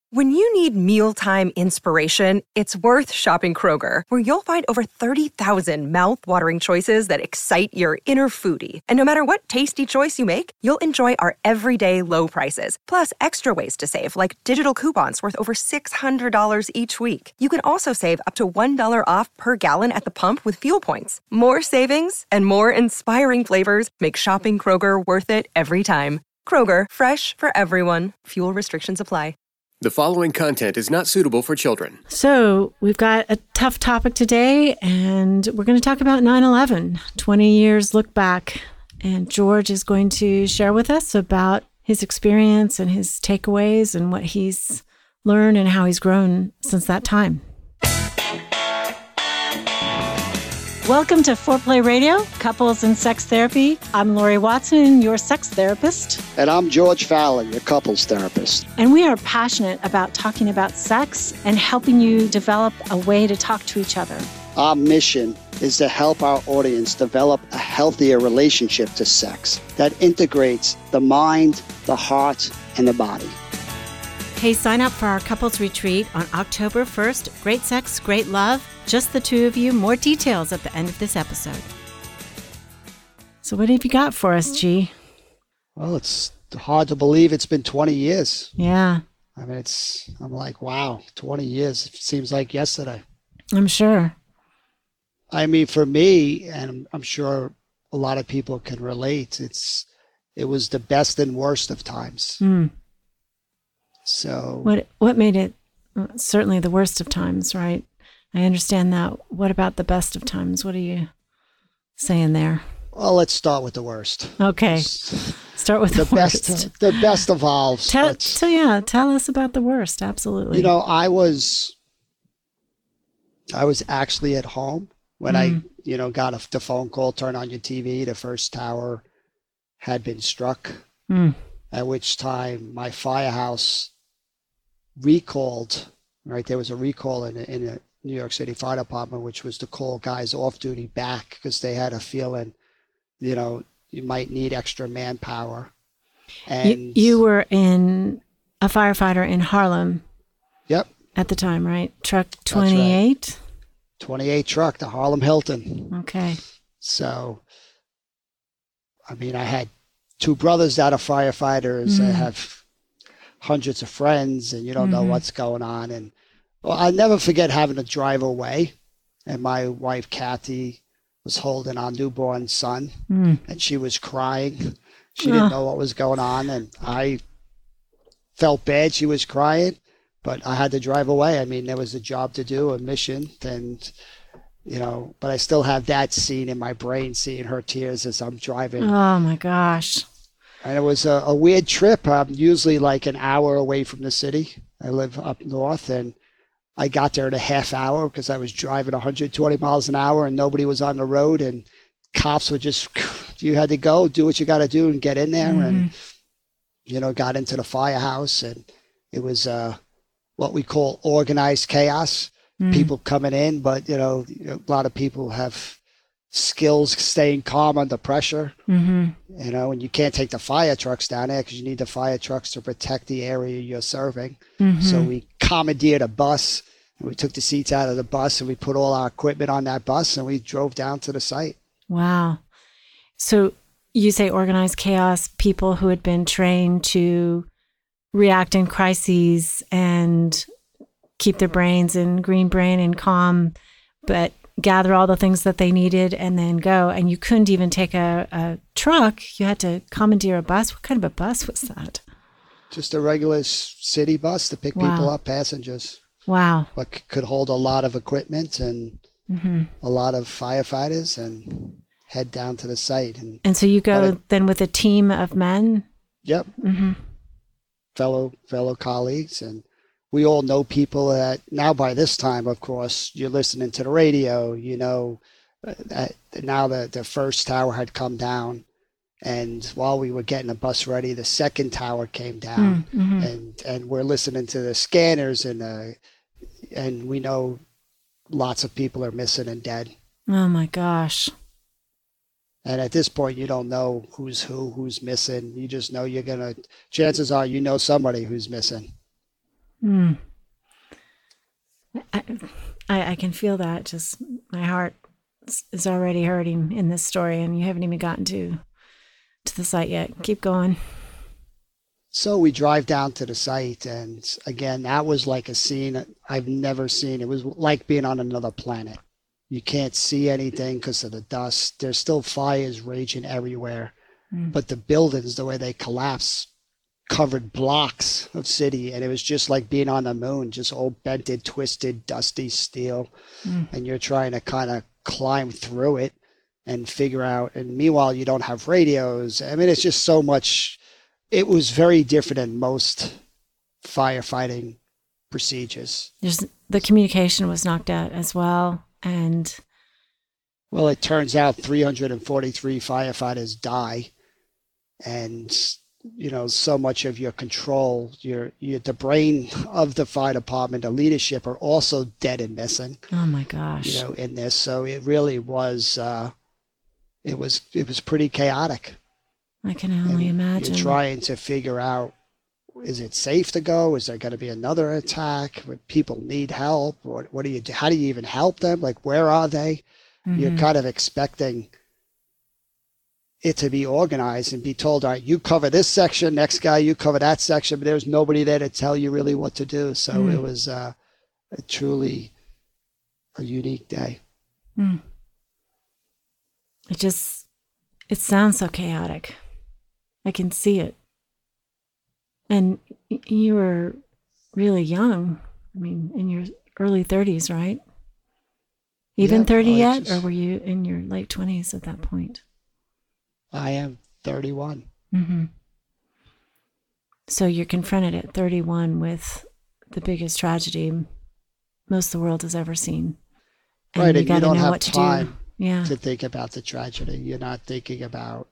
When you need mealtime inspiration, it's worth shopping Kroger, where you'll find over 30,000 mouth-watering choices that excite your inner foodie. And no matter what tasty choice you make, you'll enjoy our everyday low prices, plus extra ways to save, like digital coupons worth over $600 each week. You can also save up to $1 off per gallon at the pump with fuel points. More savings and more inspiring flavors make shopping Kroger worth it every time. Kroger, fresh for everyone. Fuel restrictions apply. The following content is not suitable for children. So we've got a tough topic today, and we're going to talk about 9/11, 20 years look back. And George is going to share with us about his experience and his takeaways and what he's learned and how he's grown since that time. Welcome to Foreplay Radio, Couples and Sex Therapy. I'm Lori Watson, your sex therapist. And I'm George Fallon, your couples therapist. And we are passionate about talking about sex and helping you develop a way to talk to each other. Our mission is to help our audience develop a healthier relationship to sex that integrates the mind, the heart, and the body. Hey, sign up for our couples retreat on October 1st. Great sex, great love. Just the two of you. More details at the end of this episode. So what have you got for us, G? Well, it's hard to believe it's been 20 years. Yeah. I mean, I'm like, wow, 20 years. It seems like yesterday. I'm sure. I mean, for me, and I'm sure a lot of people can relate, it was the best and worst of times. Mm. So what made it certainly the worst of times, right? I understand that. What about the best of times? What are you saying there? Well, let's start with the worst. Okay. Start with the worst. The best evolves. Tell us about the worst. Absolutely. You know, I was actually at home when I got the phone call, turn on your TV, the first tower had been struck, at which time my firehouse recalled, right? There was a recall in a New York City Fire Department, which was to call guys off duty back because they had a feeling, you might need extra manpower. And you were a firefighter in Harlem. Yep. At the time, right? Truck 28? Right. 28 truck, the Harlem Hilton. Okay. So, I mean, I had two brothers that are firefighters. I have hundreds of friends, and you don't know what's going on. And well, I'll never forget having to drive away, and my wife, Kathy, was holding our newborn son, and she was crying. She didn't know what was going on, and I felt bad she was crying, but I had to drive away. I mean, there was a job to do, a mission, and, but I still have that scene in my brain, seeing her tears as I'm driving. Oh, my gosh. And it was a weird trip. I'm usually like an hour away from the city. I live up north, and I got there in a half hour because I was driving 120 miles an hour and nobody was on the road, and cops were just, you had to go do what you got to do and get in there. And, got into the firehouse, and it was what we call organized chaos. People coming in, but, a lot of people have skills staying calm under pressure, and you can't take the fire trucks down there because you need the fire trucks to protect the area you're serving. So we commandeered a bus, and we took the seats out of the bus, and we put all our equipment on that bus, and we drove down to the site. Wow. So you say organized chaos, people who had been trained to react in crises and keep their brains in green brain and calm, but gather all the things that they needed and then go. And you couldn't even take a truck. You had to commandeer a bus. What kind of a bus was that? Just a regular city bus to pick people up, passengers. Wow. But could hold a lot of equipment and a lot of firefighters, and head down to the site. And so you go then with a team of men? Yep. Fellow colleagues, and we all know people that now by this time, of course, you're listening to the radio, that now the first tower had come down, and while we were getting the bus ready, the second tower came down, and we're listening to the scanners, and we know lots of people are missing and dead. Oh my gosh. And at this point, you don't know who's missing. You just know chances are somebody who's missing. Mm. I can feel that. Just my heart is already hurting in this story, and you haven't even gotten to the site yet. Keep going. So we drive down to the site, and again, that was like a scene I've never seen. It was like being on another planet. You can't see anything because of the dust. There's still fires raging everywhere, but the buildings, the way they collapse, covered blocks of city, and it was just like being on the moon, just all bented, twisted, dusty steel, and you're trying to kind of climb through it and figure out. And meanwhile, you don't have radios. I mean, it's just so much. It was very different than most firefighting procedures. The communication was knocked out as well. And well, it turns out 343 firefighters die. And, you know, so much of your control, the brain of the fire department, the leadership are also dead and missing. Oh my gosh. You know, in this. So it really was, it was pretty chaotic. I can only imagine. You're trying to figure out, is it safe to go? Is there going to be another attack? Would people need help? What do you do? How do you even help them? Like, where are they? You're kind of expecting it to be organized and be told, all right, you cover this section, next guy, you cover that section, but there's nobody there to tell you really what to do. So it was truly a unique day. It sounds so chaotic. I can see it. And you were really young. I mean, in your early 30s, right? Even 30 yet? Or were you in your late 20s at that point? I am 31. So you're confronted at 31 with the biggest tragedy most of the world has ever seen. And right, you and got you to don't know have what to time do. to think about the tragedy. You're not thinking about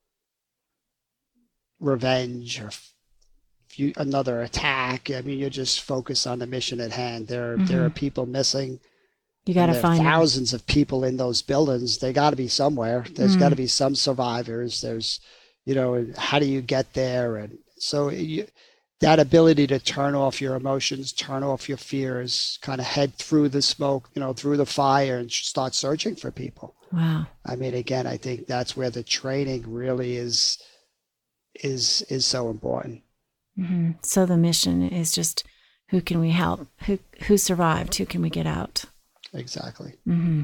revenge or another attack. I mean, you're just focused on the mission at hand. There are people missing. You got to find thousands of people in those buildings. They got to be somewhere. There's got to be some survivors. There's, you know, how do you get there? And so that ability to turn off your emotions, turn off your fears, kind of head through the smoke, you know, through the fire and start searching for people. Wow. I mean, again, I think that's where the training really is so important. So the mission is just, who can we help? Who survived? Who can we get out? Exactly.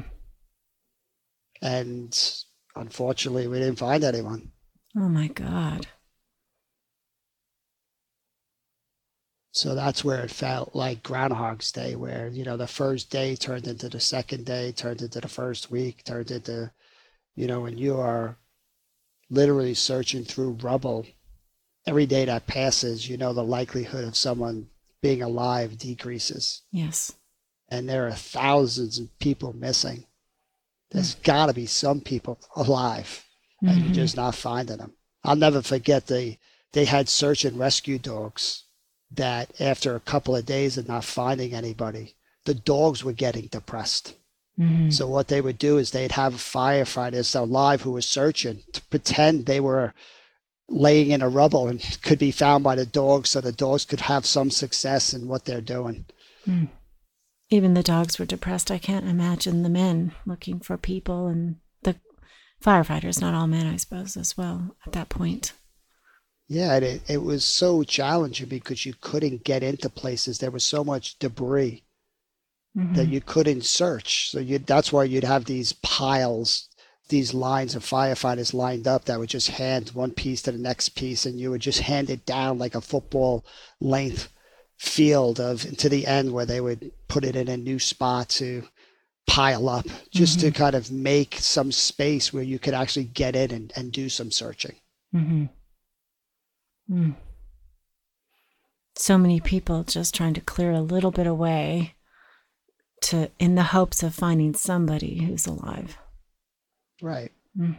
And unfortunately, we didn't find anyone. Oh my God. So that's where it felt like Groundhog's Day, where, you know, the first day turned into the second day, turned into the first week, turned into, you know, and you are literally searching through rubble. Every day that passes, you know, the likelihood of someone being alive decreases. Yes. And there are thousands of people missing. There's got to be some people alive, and you're just not finding them. I'll never forget they had search and rescue dogs that after a couple of days of not finding anybody, the dogs were getting depressed. So what they would do is they'd have firefighters alive who were searching to pretend they were laying in a rubble and could be found by the dogs, so the dogs could have some success in what they're doing. Even the dogs were depressed. I can't imagine the men looking for people, and the firefighters, not all men, I suppose, as well, at that point. Yeah, it was so challenging because you couldn't get into places. There was so much debris that you couldn't search. So that's why you'd have these piles, these lines of firefighters lined up that would just hand one piece to the next piece, and you would just hand it down like a football length field to the end where they would put it in a new spot to pile up, just to kind of make some space where you could actually get in and do some searching. So many people just trying to clear a little bit away in the hopes of finding somebody who's alive. Right.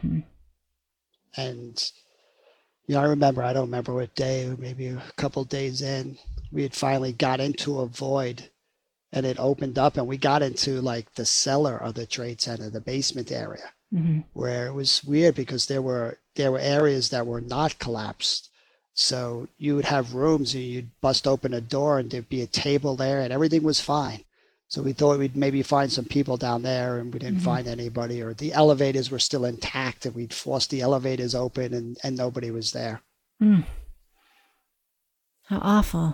And, you know, I don't remember what day, maybe a couple days in, we had finally got into a void, and it opened up, and we got into like the cellar of the Trade Center, the basement area, where it was weird because there were areas that were not collapsed, So you would have rooms and you'd bust open a door and there'd be a table there and everything was fine. So we thought we'd maybe find some people down there, and we didn't find anybody, or the elevators were still intact and we'd forced the elevators open and nobody was there. Mm. How awful.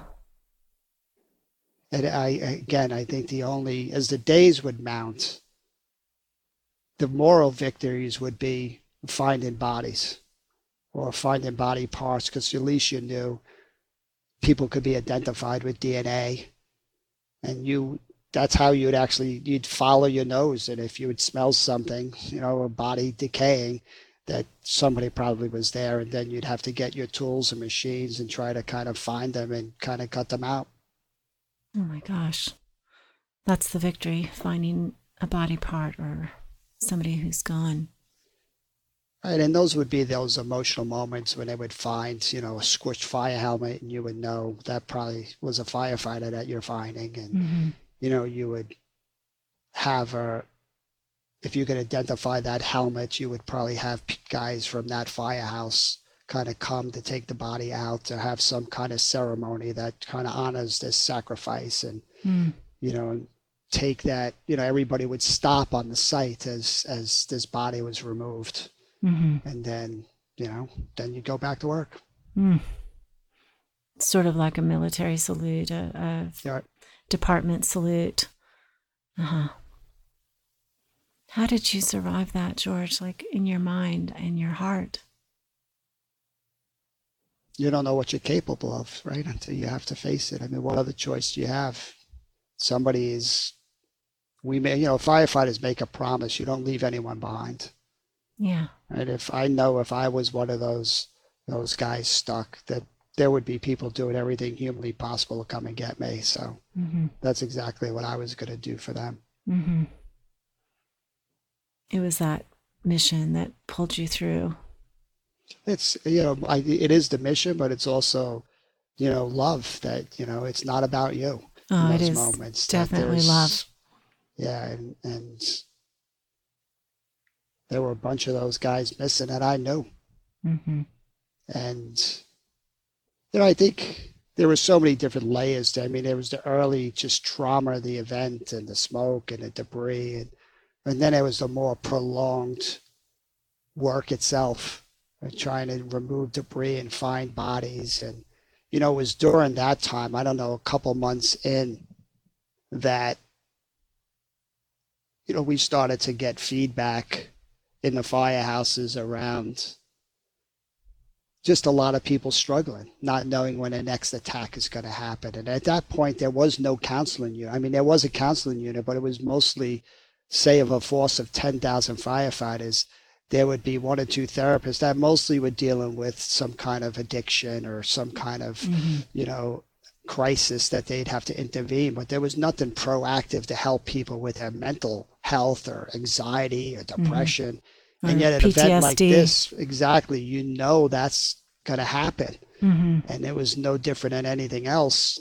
And I think as the days would mount, the moral victories would be finding bodies or finding body parts, because at least you knew people could be identified with DNA, and that's how you'd follow your nose. And if you would smell something, a body decaying, that somebody probably was there, and then you'd have to get your tools and machines and try to kind of find them and kind of cut them out. Oh my gosh. That's the victory, finding a body part or somebody who's gone. Right, and those would be those emotional moments when they would find, a squished fire helmet, and you would know that probably was a firefighter that you're finding. And, you would have if you could identify that helmet, you would probably have guys from that firehouse kind of come to take the body out, to have some kind of ceremony that kind of honors this sacrifice. And, take that, everybody would stop on the site as this body was removed. And then, then you go back to work. Sort of like a military salute, a department salute. How did you survive that, George? Like in your mind and your heart? You don't know what you're capable of, right? Until you have to face it. I mean, what other choice do you have? Firefighters make a promise. You don't leave anyone behind. Yeah. And if I was one of those guys stuck, that there would be people doing everything humanly possible to come and get me. So that's exactly what I was going to do for them. It was that mission that pulled you through. It's, it is the mission, but it's also, love that, it's not about you. Oh, it is moments definitely love. Yeah. And there were a bunch of those guys missing that I knew. And, I think there were so many different layers to it. I mean, there was the early just trauma of the event and the smoke and the debris. And then there was the more prolonged work itself, trying to remove debris and find bodies. And, it was during that time, I don't know, a couple months in, that, we started to get feedback in the firehouses around just a lot of people struggling, not knowing when the next attack is going to happen. And at that point, there was no counseling unit. I mean, there was a counseling unit, but it was mostly, say, of a force of 10,000 firefighters, there would be one or two therapists that mostly were dealing with some kind of addiction or some kind of, crisis that they'd have to intervene. But there was nothing proactive to help people with their mental health or anxiety or depression. And yet at an event like this, exactly, that's going to happen. And it was no different than anything else.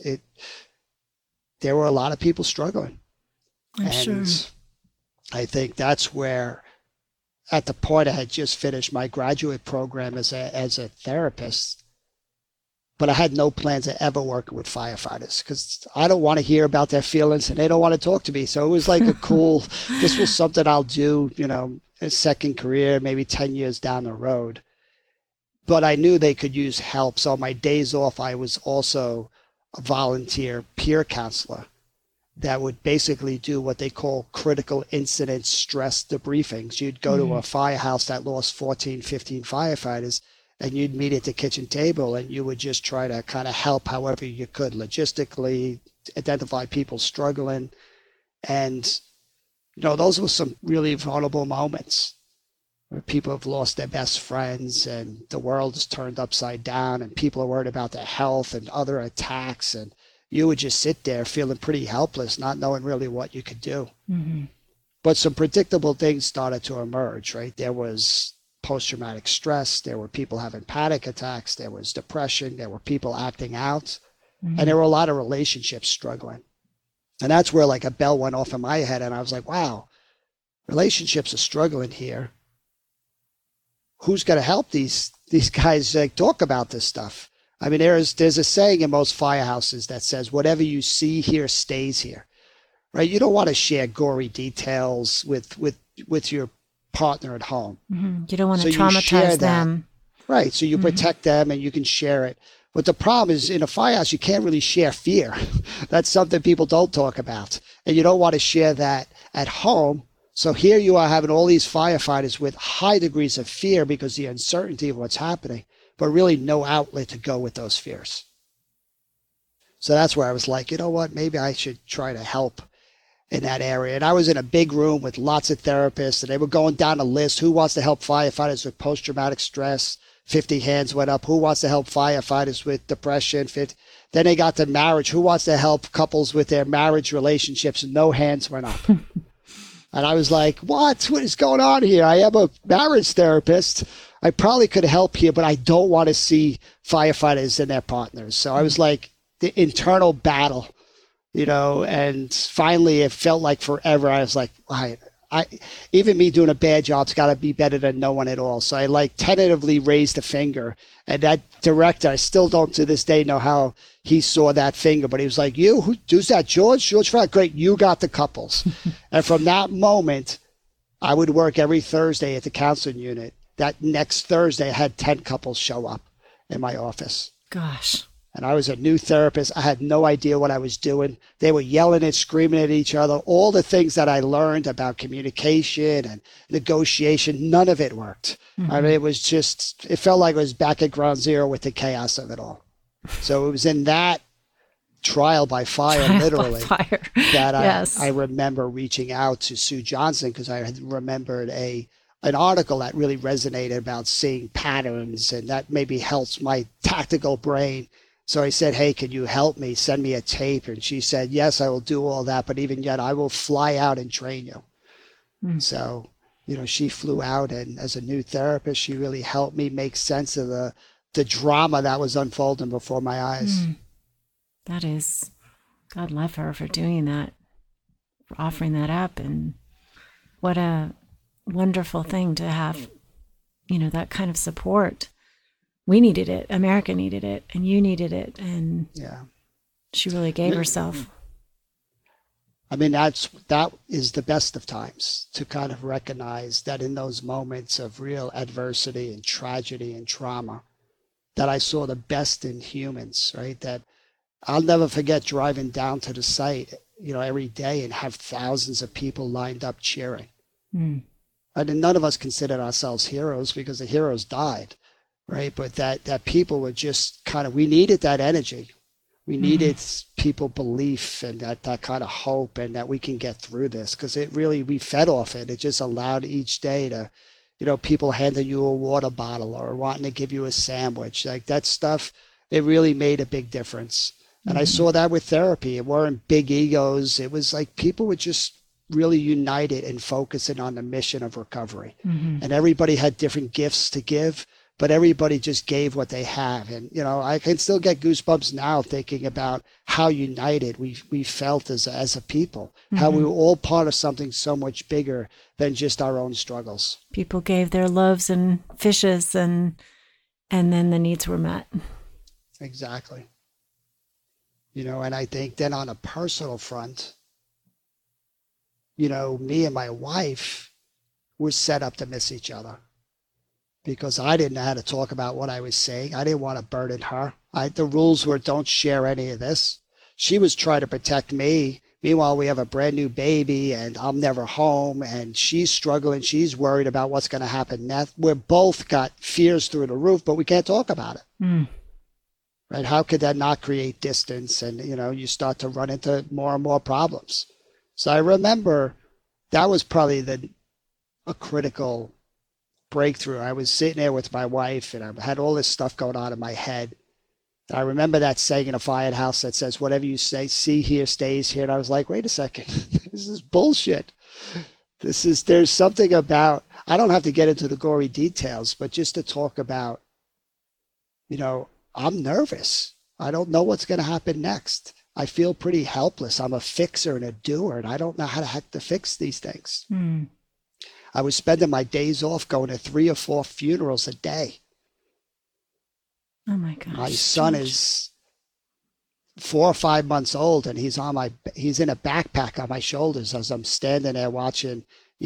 There were a lot of people struggling. I'm sure. I think that's where, at the point I had just finished my graduate program as a therapist, but I had no plans of ever working with firefighters, because I don't want to hear about their feelings and they don't want to talk to me. So it was like this was something I'll do, a second career, maybe 10 years down the road. But I knew they could use help. So on my days off, I was also a volunteer peer counselor that would basically do what they call critical incident stress debriefings. You'd go to a firehouse that lost 14, 15 firefighters, and you'd meet at the kitchen table, and you would just try to kind of help however you could logistically, identify people struggling. And, those were some really vulnerable moments where people have lost their best friends and the world is turned upside down and people are worried about their health and other attacks. And you would just sit there feeling pretty helpless, not knowing really what you could do. But some predictable things started to emerge, right? There was post-traumatic stress. There were people having panic attacks. There was depression. There were people acting out. And there were a lot of relationships struggling. And that's where like a bell went off in my head. And I was like, wow, relationships are struggling here. Who's going to help these guys talk about this stuff? I mean, there's a saying in most firehouses that says, whatever you see here stays here, right? You don't want to share gory details with your partner at home. You don't want to So you share traumatize that. them. Right. So you protect them and you can share it. But the problem is in a firehouse, you can't really share fear. That's something people don't talk about. And you don't want to share that at home. So here you are having all these firefighters with high degrees of fear because the uncertainty of what's happening, but really no outlet to go with those fears. So that's where I was like, you know what, maybe I should try to help in that area. And I was in a big room with lots of therapists, and they were going down a list. Who wants to help firefighters with post-traumatic stress? 50 hands went up. Who wants to help firefighters with depression? 50. Then they got to marriage. Who wants to help couples with their marriage relationships? No hands went up. And I was like, what is going on here? I am a marriage therapist. I probably could help here, but I don't want to see firefighters and their partners. So I was like, the internal battle, and finally it felt like forever. I was like, I even me doing a bad job's got to be better than no one at all. So I like tentatively raised a finger, and that director, I still don't to this day know how he saw that finger, but he was like, who's that? George Fry, great. You got the couples. And from that moment, I would work every Thursday at the counseling unit. That next Thursday, I had 10 couples show up in my office. Gosh. And I was a new therapist. I had no idea what I was doing. They were yelling and screaming at each other. All the things that I learned about communication and negotiation, none of it worked. I mean, it felt like it was back at ground zero with the chaos of it all. So it was in that trial by fire, that yes. I remember reaching out to Sue Johnson because I had remembered an article that really resonated about seeing patterns, and that maybe helps my tactical brain. So I said, hey, can you help me? Send me a tape. And she said, yes, I will do all that. But even yet, I will fly out and train you. So, she flew out, and as a new therapist, she really helped me make sense of the drama that was unfolding before my eyes. That is, God love her for doing that, for offering that up. And what a wonderful thing to have, that kind of support. We needed it. America needed it, and you needed it. And she really gave herself. I mean, that is the best of times, to kind of recognize that in those moments of real adversity and tragedy and trauma, that I saw the best in humans, right? That I'll never forget driving down to the site, every day and have thousands of people lined up cheering. And none of us considered ourselves heroes because the heroes died. Right. But that people were just we needed that energy. We needed people belief and that kind of hope, and that we can get through this, because we fed off it. It just allowed each day to, people handing you a water bottle or wanting to give you a sandwich, like that stuff. It really made a big difference. And I saw that with therapy. It weren't big egos. It was like people were just really united and focusing on the mission of recovery. And everybody had different gifts to give, but everybody just gave what they have. And, I can still get goosebumps now thinking about how united we felt as a people, how we were all part of something so much bigger than just our own struggles. People gave their loaves and fishes, and then the needs were met. Exactly. And I think then on a personal front, me and my wife were set up to miss each other, because I didn't know how to talk about what I was saying. I didn't want to burden her. The rules were don't share any of this. She was trying to protect me. Meanwhile, we have a brand new baby and I'm never home, and she's struggling. She's worried about what's going to happen next. We're both got fears through the roof, but we can't talk about it. Right? How could that not create distance? And, you start to run into more and more problems. So I remember that was probably a critical breakthrough. I was sitting there with my wife, and I had all this stuff going on in my head. I remember that saying in a firehouse that says, whatever you see here stays here. And I was like, wait a second, this is bullshit. There's something about, I don't have to get into the gory details, but just to talk about, I'm nervous. I don't know what's going to happen next. I feel pretty helpless. I'm a fixer and a doer, and I don't know how the heck to fix these things. I was spending my days off going to 3 or 4 funerals a day. Oh my gosh. My son George. is 4 or 5 months old, and he's in a backpack on my shoulders as I'm standing there watching,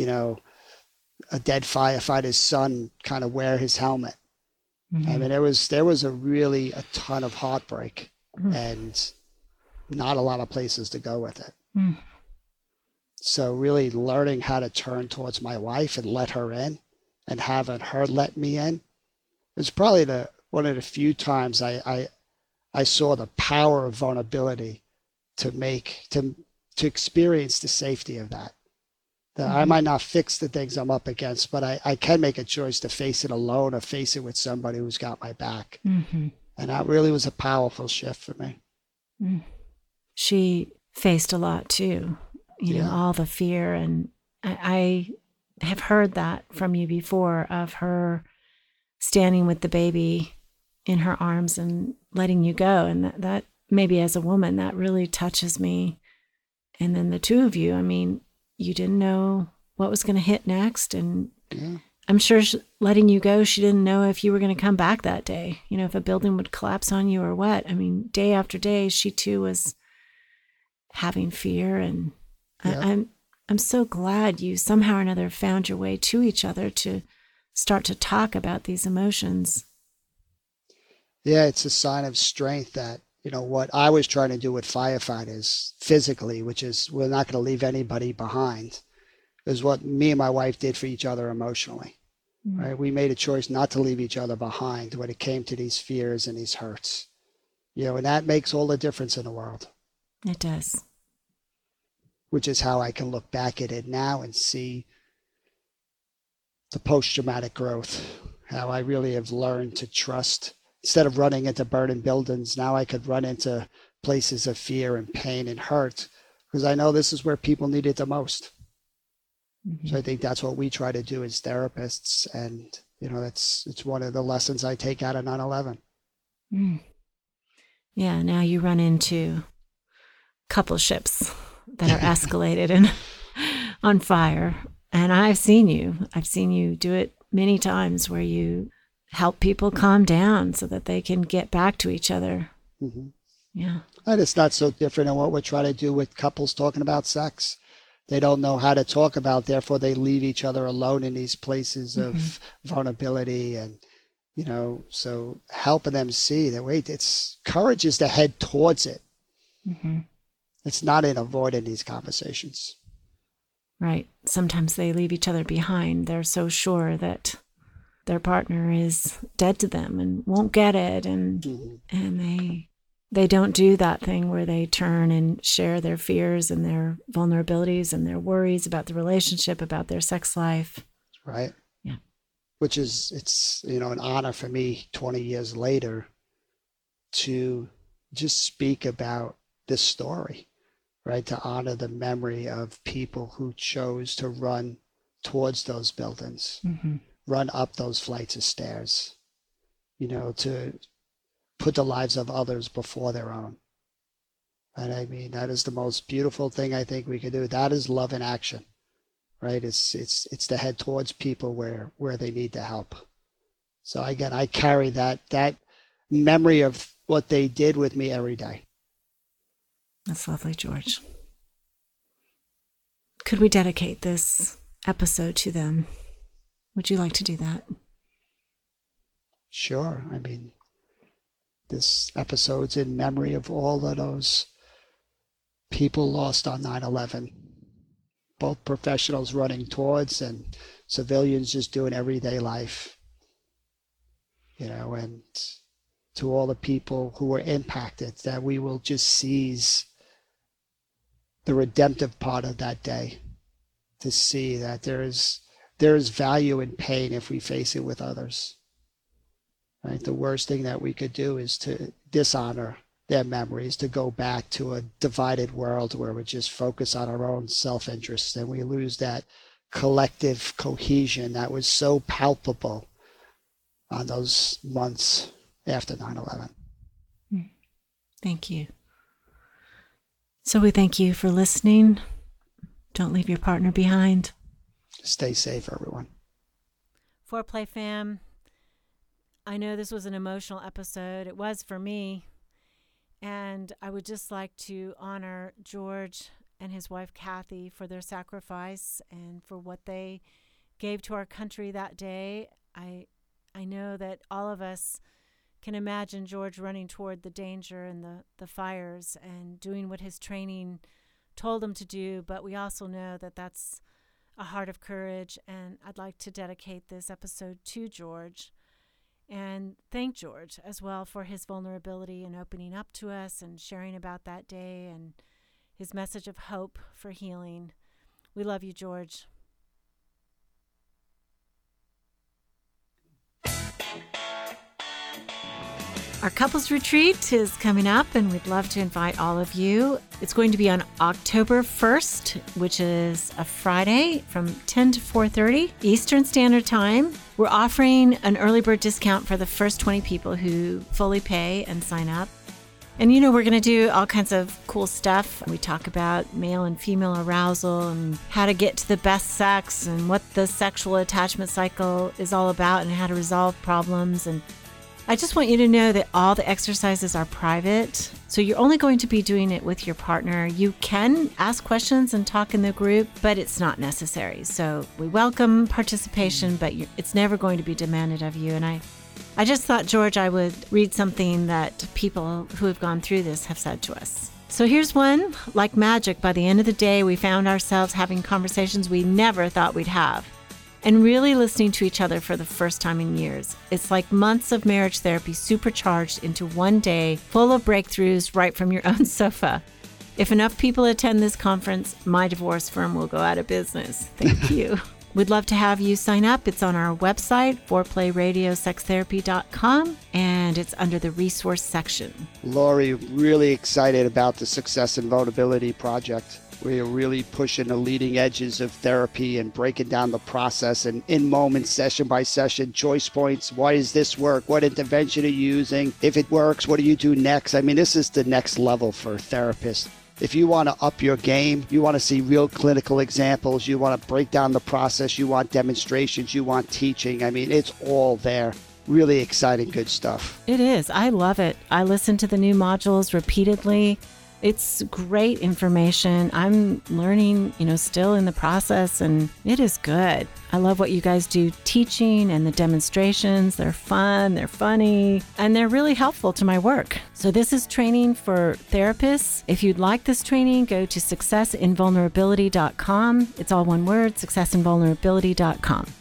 a dead firefighter's son kind of wear his helmet. Mm-hmm. I mean, there was a ton of heartbreak and not a lot of places to go with it. Mm. So really learning how to turn towards my wife and let her in, and having her let me in, is probably one of the few times I saw the power of vulnerability to experience the safety of that. That I might not fix the things I'm up against, but I can make a choice to face it alone or face it with somebody who's got my back. Mm-hmm. And that really was a powerful shift for me. Mm. She faced a lot too, all the fear. And I have heard that from you before, of her standing with the baby in her arms and letting you go. And that maybe as a woman, that really touches me. And then the two of you, I mean, you didn't know what was going to hit next. And I'm sure letting you go, she didn't know if you were going to come back that day, if a building would collapse on you or what. I mean, day after day, she too was having fear. And I'm so glad you somehow or another found your way to each other to start to talk about these emotions. Yeah, it's a sign of strength that, what I was trying to do with firefighters physically, which is we're not going to leave anybody behind, is what me and my wife did for each other emotionally. Mm-hmm. Right? We made a choice not to leave each other behind when it came to these fears and these hurts. And that makes all the difference in the world. It does. Which is how I can look back at it now and see the post-traumatic growth, how I really have learned to trust. Instead of running into burning buildings, now I could run into places of fear and pain and hurt, because I know this is where people need it the most. Mm-hmm. So I think that's what we try to do as therapists. And, it's one of the lessons I take out of 9/11. Mm. Yeah, now you run into couple ships that are escalated and on fire. And I've seen you do it many times, where you help people calm down so that they can get back to each other. Mm-hmm. Yeah. And it's not so different than what we're trying to do with couples talking about sex. They don't know how to talk about, therefore they leave each other alone in these places of vulnerability. And, so helping them see that, courage is to head towards it. Mm-hmm. It's not in avoiding these conversations. Right. Sometimes they leave each other behind. They're so sure that their partner is dead to them and won't get it. And they don't do that thing where they turn and share their fears and their vulnerabilities and their worries about the relationship, about their sex life. Right. Yeah. Which is, it's, an honor for me 20 years later to just speak about this story, right? To honor the memory of people who chose to run towards those buildings. Mm-hmm. Run up those flights of stairs, to put the lives of others before their own. And I mean, that is the most beautiful thing I think we can do. That is love in action, right? It's to head towards people where they need the help. So again, I carry that memory of what they did with me every day. That's lovely, George. Could we dedicate this episode to them? Would you like to do that? Sure. I mean, this episode's in memory of all of those people lost on 9/11, both professionals running towards and civilians just doing everyday life. And to all the people who were impacted, that we will just seize the redemptive part of that day, to see that there is value in pain if we face it with others. Right? The worst thing that we could do is to dishonor their memories, to go back to a divided world where we just focus on our own self-interest, and we lose that collective cohesion that was so palpable on those months after 9/11. Thank you. So we thank you for listening. Don't leave your partner behind. Stay safe, everyone. Foreplay fam, I know this was an emotional episode. It was for me. And I would just like to honor George and his wife, Kathy, for their sacrifice and for what they gave to our country that day. I know that all of us can imagine George running toward the danger and the fires and doing what his training told him to do, but we also know that that's a heart of courage, and I'd like to dedicate this episode to George and thank George as well for his vulnerability and opening up to us and sharing about that day and his message of hope for healing. We love you, George. Our couples retreat is coming up, and we'd love to invite all of you. It's going to be on October 1st, which is a Friday from 10 to 4:30 Eastern Standard Time. We're offering an early bird discount for the first 20 people who fully pay and sign up. And we're going to do all kinds of cool stuff. We talk about male and female arousal and how to get to the best sex and what the sexual attachment cycle is all about and how to resolve problems. And I just want you to know that all the exercises are private, so you're only going to be doing it with your partner. You can ask questions and talk in the group, but it's not necessary. So we welcome participation, but it's never going to be demanded of you. And I just thought, George, I would read something that people who have gone through this have said to us. So here's one. Like magic, by the end of the day, we found ourselves having conversations we never thought we'd have, and really listening to each other for the first time in years. It's like months of marriage therapy supercharged into one day full of breakthroughs right from your own sofa. If enough people attend this conference, my divorce firm will go out of business. Thank you. We'd love to have you sign up. It's on our website, foreplayradiosextherapy.com, and it's under the resource section. Lori, really excited about the Success and Vulnerability Project. We are really pushing the leading edges of therapy and breaking down the process and in moments, session by session, choice points. Why does this work? What intervention are you using? If it works, what do you do next? I mean, this is the next level for therapists. If you want to up your game, you want to see real clinical examples, you want to break down the process, you want demonstrations, you want teaching. I mean, it's all there. Really exciting, good stuff. It is. I love it. I listen to the new modules repeatedly. It's great information. I'm learning, still in the process, and it is good. I love what you guys do teaching and the demonstrations. They're fun, they're funny, and they're really helpful to my work. So this is training for therapists. If you'd like this training, go to successinvulnerability.com. It's all one word, successinvulnerability.com.